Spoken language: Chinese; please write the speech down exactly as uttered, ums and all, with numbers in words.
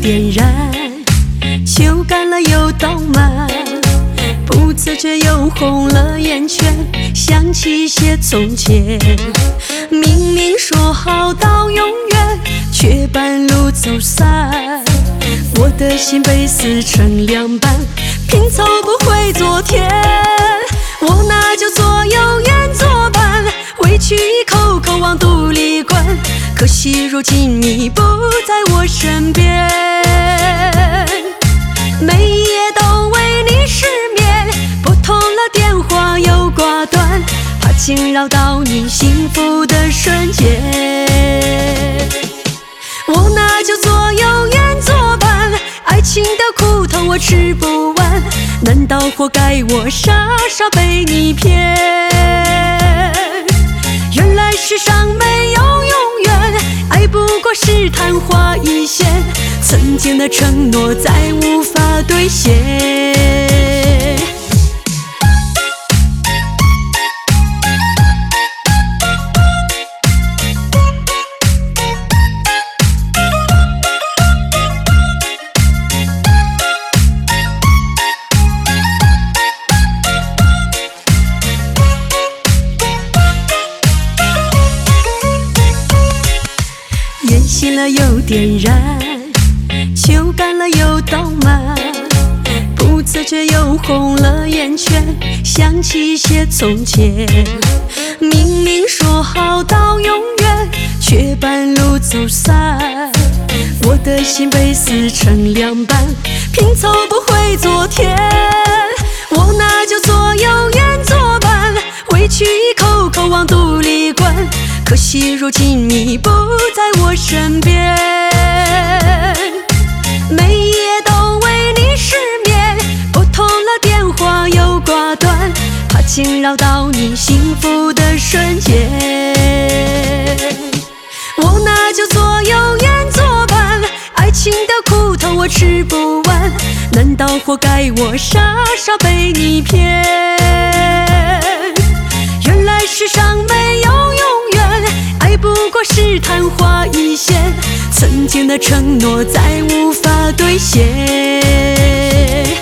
点燃，秋干了又倒满，不自觉又红了眼圈，想起些从前。明明说好到永远，却半路走散。我的心被撕成两半，拼凑不回昨天。我那就左右眼作伴，回去一口口往肚里灌。可惜如今你不在我身边，每一夜都为你失眠，拨通了电话又挂断，怕惊扰到你幸福的瞬间。我那就左右眼作伴，爱情的苦头我吃不完，难道活该我傻傻被你骗？原来世上没有永远，爱不过是昙花一现，曾经的承诺再无法兑现。烟熄了又点燃，秋干了又倒满，不自觉又红了眼圈，想起些从前。明明说好到永远，却半路走散。我的心被撕成两半，拼凑不回昨天。我那就左右眼作伴，回去一口口往肚里灌。可惜如今你不在我身边，每一夜都为你失眠，拨通了电话又挂断，怕惊扰到你幸福的瞬间。我那就左右眼作伴，爱情的苦头我吃不完，难道活该我傻傻被你骗？原来世上没有永远，爱不过是昙花一现，曾经的承诺再无法兑现。